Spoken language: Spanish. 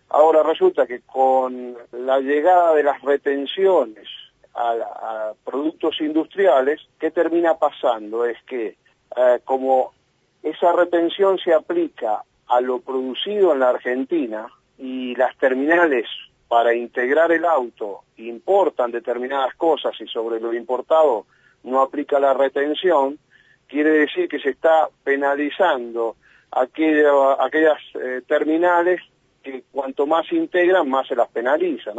Ahora resulta que con la llegada de las retenciones a productos industriales, ¿qué termina pasando? Es que como esa retención se aplica a lo producido en la Argentina y las terminales para integrar el auto importan determinadas cosas y sobre lo importado no aplica la retención, quiere decir que se está penalizando aquellas terminales que cuanto más integran, más se las penaliza, ¿no?